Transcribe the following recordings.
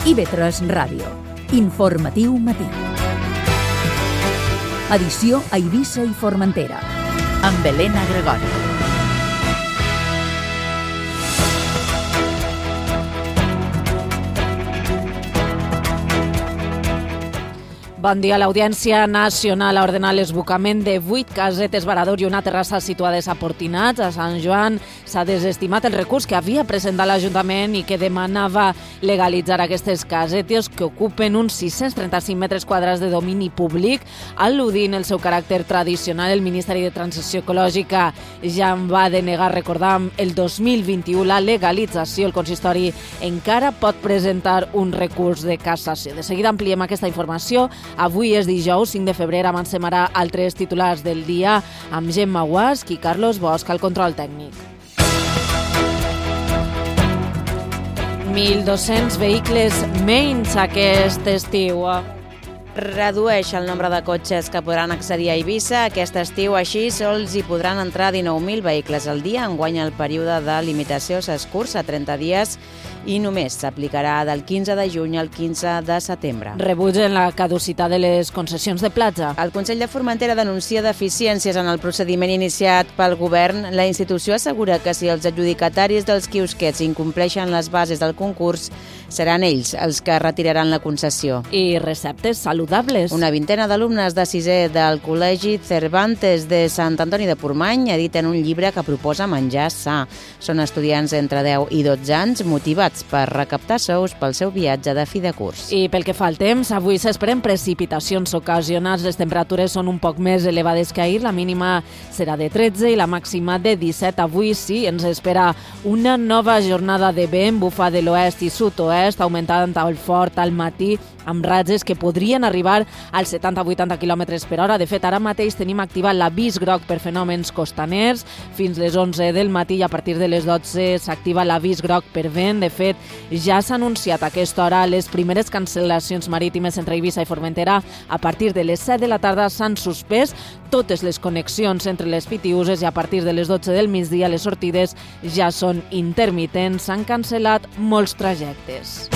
IB3 Ràdio. Informatiu matí. Edició a Eivissa i Formentera. Amb Helena Gregori. Bon dia. L'Audiència Nacional ha ordenat l'esbucament de 8 casetes Varador i una terrassa situades a Portinats. A Sant Joan s'ha desestimat el recurs que havia presentat l'Ajuntament i que demanava legalitzar aquestes casetes que ocupen uns 635 metres quadrats de domini públic. Al·ludint el seu caràcter tradicional, el Ministeri de Transició Ecològica ja en va denegar, recordam, el 2021 la legalització. El consistori encara pot presentar un recurs de cassació. De seguida ampliem aquesta informació. Avui és dijous, 5 de febrer, avancem ara altres titulars del dia amb Gemma Guasc i Carlos Bosch al control tècnic. 1.200 vehicles menys aquest estiu. Redueix el nombre de cotxes que podran accedir a Eivissa. Aquest estiu, així, sols hi podran entrar 19.000 vehicles al dia. Enguany el període de limitació s'escurça a 30 dies i només s'aplicarà del 15 de juny al 15 de setembre. Rebutgen la caducitat de les concessions de platja. El Consell de Formentera denuncia deficiències en el procediment iniciat pel govern. La institució assegura que si els adjudicataris dels quiosquets incompleixen les bases del concurs, seran ells els que retiraran la concessió. I receptes saludables. Una vintena d'alumnes de sisè del Col·legi Cervantes de Sant Antoni de Portmany editen un llibre que proposa menjar sa. Són estudiants entre 10 i 12 anys motivats per recaptar sous pel seu viatge de fi de curs. I pel que fa al temps, avui s'esperen precipitacions ocasionals. Les temperatures són un poc més elevades que ahir. La mínima serà de 13 i la màxima de 17. Avui sí, ens espera una nova jornada de vent, bufa de l'oest i sud-oest, augmentant el fort al matí, amb ratges que podrien arribar als 70-80 km per hora. De fet, ara mateix tenim activat l'avís groc per fenòmens costaners. Fins les 11 del matí i a partir de les 12 s'activa l'avís groc per vent. De fet, ja s'ha anunciat a aquesta hora les primeres cancel·lacions marítimes entre Eivissa i Formentera. A partir de les 7 de la tarda s'han suspès totes les connexions entre les Pitiüses i a partir de les 12 del migdia les sortides ja són intermitents. S'han cancel·lat molts trajectes.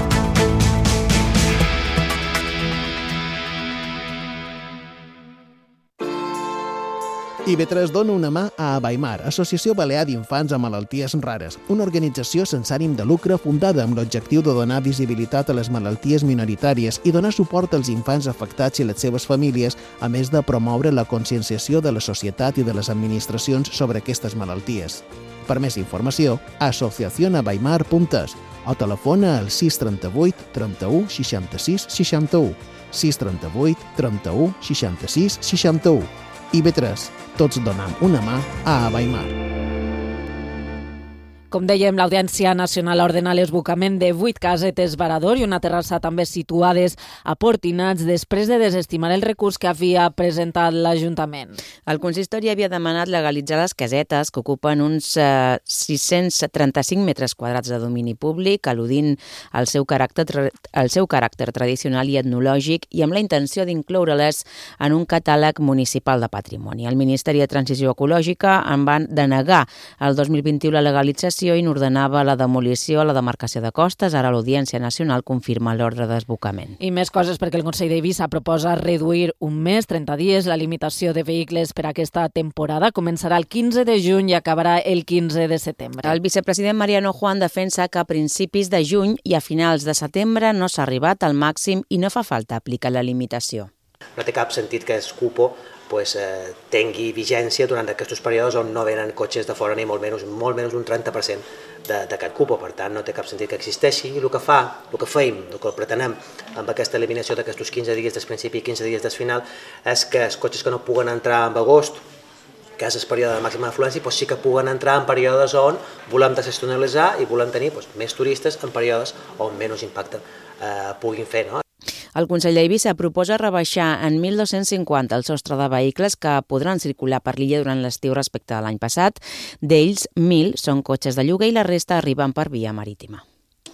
IB3 dona una mà a Abaimar, Associació Balear d'Infants amb Malalties Rares, una organització sense ànim de lucre fundada amb l'objectiu de donar visibilitat a les malalties minoritàries i donar suport als infants afectats i les seves famílies, a més de promoure la conscienciació de la societat i de les administracions sobre aquestes malalties. Per més informació, asociacionabaimar.es o telefona al 638 31 66 61, 638 31 66 61. IB3, tots donem una mà a Abaimar. Com dèiem, l'Audiència Nacional ha ordenat l'esbucament de 8 casetes Varador i una terrassa també situades a Portinats després de desestimar el recurs que havia presentat l'Ajuntament. El consistori havia demanat legalitzar les casetes que ocupen uns 635 metres quadrats de domini públic, al·ludint al seu caràcter tradicional i etnològic i amb la intenció d'incloure-les en un catàleg municipal de patrimoni. El Ministeri de Transició Ecològica en va denegar el 2021 la legalització i n'ordenava la demolició a la demarcació de Costes. Ara l'Audiència Nacional confirma l'ordre d'esbucament. I més coses perquè el Consell d'Eivissa proposa reduir un mes, 30 dies, la limitació de vehicles per a aquesta temporada. Començarà el 15 de juny i acabarà el 15 de setembre. El vicepresident Mariano Juan defensa que a principis de juny i a finals de setembre no s'ha arribat al màxim i no fa falta aplicar la limitació. No té cap sentit que el cupo tingui vigència durant aquests períodes on no venen cotxes de fora ni molt menys un 30% d'aquest cupo. Per tant, no té cap sentit que existeixi. I el que fem, el que pretenem amb aquesta eliminació d'aquests 15 dies del principi i 15 dies del final és que els cotxes que no puguen entrar en agost, que és el període de màxima afluència, sí que puguen entrar en períodes on volem desestacionalitzar i volem tenir més turistes en períodes on menys impacte puguin fer, no? El Consell d'Eivissa proposa rebaixar en 1.250 el sostre de vehicles que podran circular per l'illa durant l'estiu respecte a l'any passat. D'ells, 1.000 són cotxes de lloguer i la resta arriben per via marítima.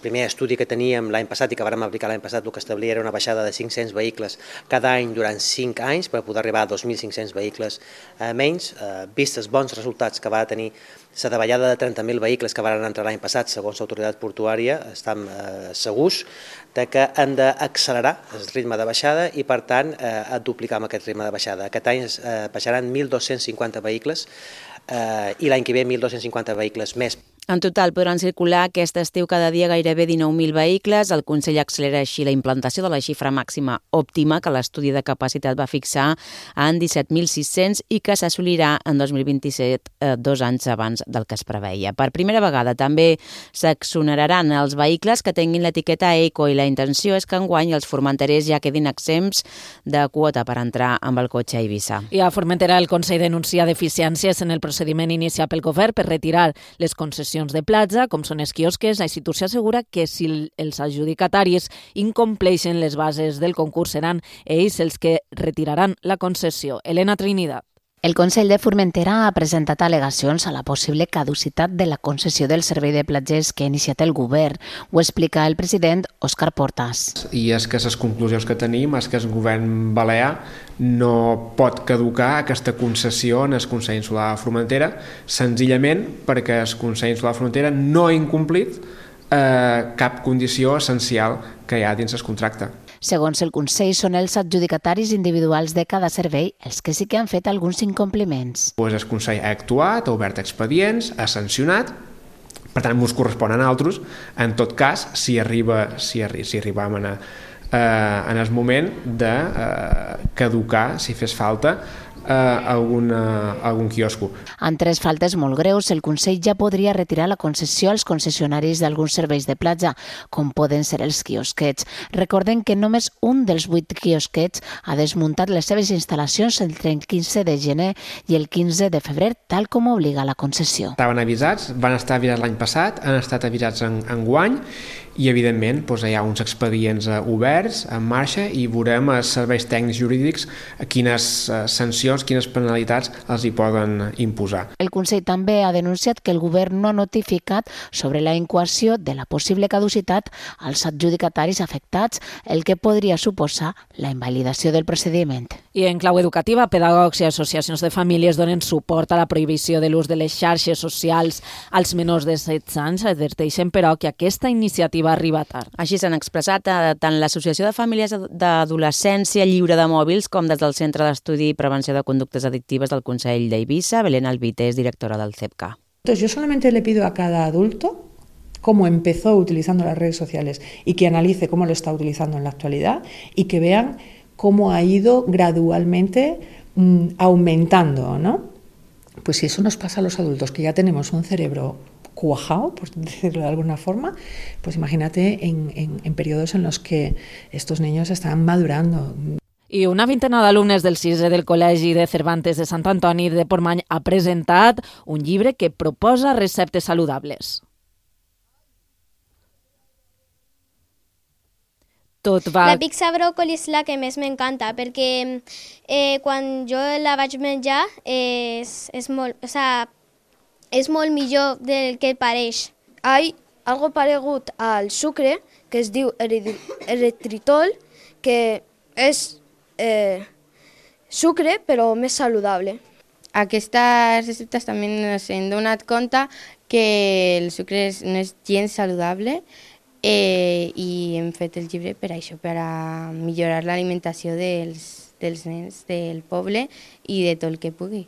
primer estudi que teníem l'any passat i que vàrem aplicar l'any passat, el que establia era una baixada de 500 vehicles cada any durant 5 anys per poder arribar a 2.500 vehicles menys. Vistes bons resultats que va tenir la davallada de 30.000 vehicles que van entrar l'any passat, segons l'autoritat portuària, estem segurs que hem d'accelerar el ritme de baixada i, per tant, duplicar amb aquest ritme de baixada. Aquest any baixaran 1.250 vehicles i l'any que ve 1.250 vehicles més. En total podran circular aquest estiu cada dia gairebé 19.000 vehicles. El Consell accelera així la implantació de la xifra màxima òptima que l'estudi de capacitat va fixar en 17.600 i que s'assolirà en 2027, 2 anys abans del que es preveia. Per primera vegada també s'exoneraran els vehicles que tinguin l'etiqueta Eco i la intenció és que enguany els formenterers ja quedin exempts de quota per entrar amb el cotxe a Eivissa. I a Formentera el Consell denuncia deficiències en el procediment iniciat pel govern per retirar les concessions de platja, com són els quiosques. La institució assegura que si els adjudicataris incompleixen les bases del concurs seran ells els que retiraran la concessió. Elena Trinidad. El Consell de Formentera ha presentat al·legacions a la possible caducitat de la concessió del servei de platges que ha iniciat el govern. Ho explica el president Òscar Portas. I és que les conclusions que tenim és que el govern balear no pot caducar aquesta concessió en el Consell Insular de Formentera, senzillament perquè el Consell Insular de Formentera no ha incomplit cap condició essencial que hi ha dins el contracte. Segons el Consell, són els adjudicataris individuals de cada servei els que sí que han fet alguns incompliments. El Consell ha actuat, ha obert expedients, ha sancionat, per tant, ens correspon a nosaltres, en tot cas, si arribam en el moment de caducar, si fes falta, algun quiosco. En 3 faltes molt greus, el Consell ja podria retirar la concessió als concessionaris d'alguns serveis de platja, com poden ser els quiosquets. Recordem que només un dels 8 quiosquets ha desmuntat les seves instal·lacions entre el 15 de gener i el 15 de febrer, tal com obliga la concessió. Estaven avisats, van estar avisats l'any passat, han estat avisats enguany, i evidentment hi ha uns expedients oberts, en marxa, i veurem als serveis tècnics jurídics quines sancions, quines penalitats els hi poden imposar. El Consell també ha denunciat que el govern no ha notificat sobre la incoació de la possible caducitat als adjudicataris afectats, el que podria suposar la invalidació del procediment. I en clau educativa, pedagogs i associacions de famílies donen suport a la prohibició de l'ús de les xarxes socials als menors de 16 anys. Adverteixen, però, que aquesta iniciativa arriba tard. Així s'han expressat tant l'Associació de Famílies d'Adolescència Lliure de Mòbils com des del Centre d'Estudi i Prevenció de Conductes Adictives del Consell d'Eivissa. Belén Albite és directora del CEPCA. Yo solamente le pido a cada adulto cómo empezó utilizando las redes sociales y que analice cómo lo está utilizando en la actualidad y que vean cómo ha ido gradualmente aumentando, ¿no? Pues si eso nos pasa a los adultos, que ya tenemos un cerebro cuajado, por decirlo de alguna forma, pues imagínate en periodos en los que estos niños están madurando. I una vintena d'alumnes del 6è del Col·legi de Cervantes de Sant Antoni de Portmany ha presentat un llibre que proposa receptes saludables. La pizza bròcoli és la que més m'encanta perquè quan jo la vaig menjar és molt millor del que pareix. Hay algo paregut al sucre que es diu eritritol, que és sucre però més saludable. Aquestes receptes també ens hem donat compte que el sucre no és gens saludable i hem fet el llibre per això, per a millorar l'alimentació dels nens del poble i de tot el que pugui.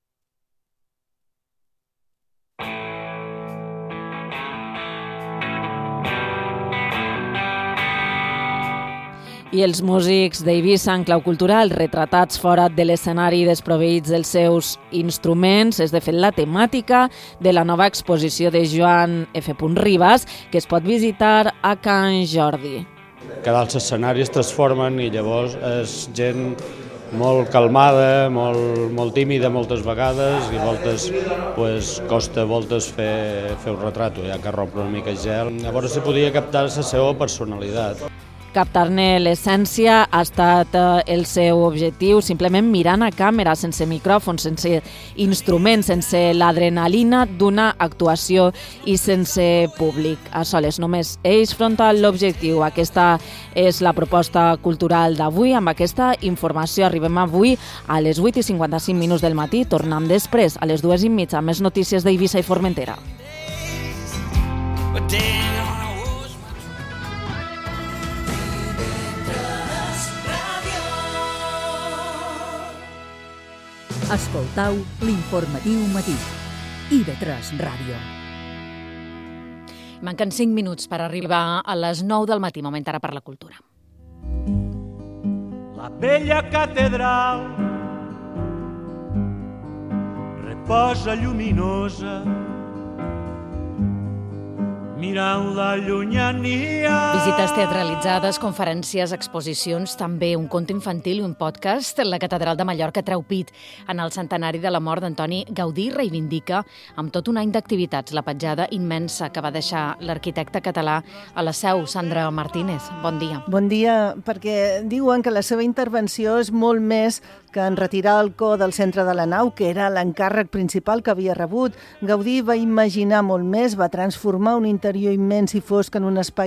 I els músics d'Eivissa en clau cultural, retratats fora de l'escenari desproveïts dels seus instruments, és de fet la temàtica de la nova exposició de Joan F. Ribas, que es pot visitar a Can Jordi. Cada els escenaris es transformen i llavors és gent molt calmada, molt tímida moltes vegades i voltes costa fer un retrat, ja que romp una mica el gel. Llavors se podia captar la seva personalitat. captar-ne l'essència ha estat el seu objectiu, simplement mirant a càmera, sense micròfon, sense instruments, sense l'adrenalina d'una actuació i sense públic. A soles, només ells fronten l'objectiu. Aquesta és la proposta cultural d'avui. Amb aquesta informació arribem avui a les 8:55 del matí. Tornem després a les 2:30 amb més notícies d'Eivissa i Formentera. Escoltau l'informatiu matí. IB3 Ràdio. Manquen 5 minuts per arribar a les 9 del matí. Moment ara per la cultura. La vella catedral reposa lluminosa mirant la llunyania. Visites teatralitzades, conferències, exposicions, també un conte infantil i un podcast. La Catedral de Mallorca treu pit en el centenari de la mort d'Antoni Gaudí. Reivindica amb tot un any d'activitats la petjada immensa que va deixar l'arquitecte català a la Seu. Sandra Martínez, bon dia. Bon dia, perquè diuen que la seva intervenció és molt més que en retirar el cor del centre de la nau, que era l'encàrrec principal que havia rebut. Gaudí va imaginar molt més, va transformar un interior immens i fosc en un espai